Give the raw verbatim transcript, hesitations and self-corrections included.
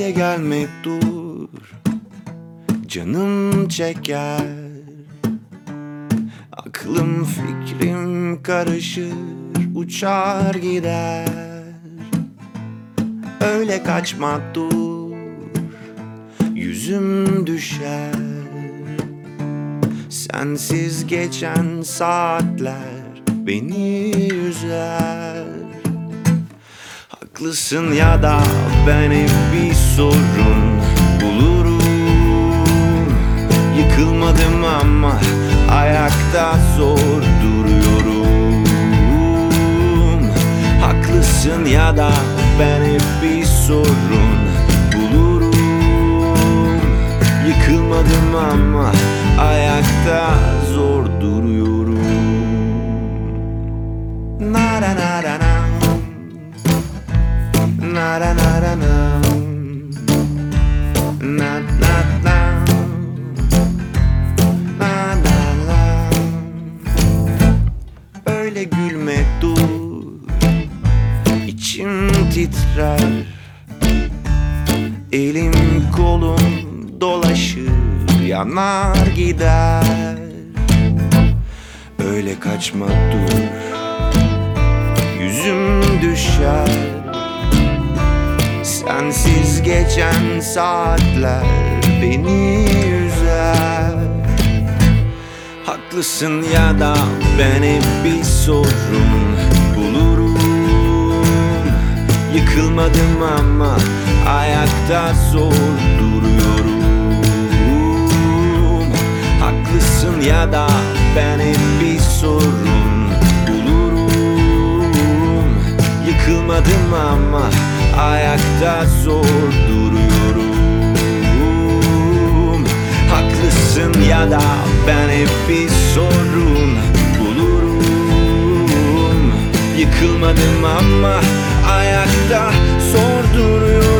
Öyle gelme dur, canım çeker. Aklım fikrim karışır, uçar gider. Öyle kaçma dur, yüzüm düşer. Sensiz geçen saatler beni üzer. Haklısın ya da ben hep bir sorun bulurum. Yıkılmadım ama ayakta zor duruyorum. Haklısın ya da ben hep bir sorun bulurum. Yıkılmadım ama ayakta zor duruyorum. Na na na na na. Na na na na na. Na na na. Na na na. Öyle gülme dur, İçim titrer. Elim kolum dolaşır, yanar gider. Öyle kaçma dur, yüzüm düşer. Sensiz geçen saatler beni üzer. Haklısın ya da ben hep bir sorun bulurum. Yıkılmadım ama ayakta zor duruyorum. Haklısın ya da ben hep bir sorun bulurum. Yıkılmadım ama ayakta zor duruyorum. Haklısın ya da ben hep bir sorun bulurum. Yıkılmadım ama ayakta zor duruyorum.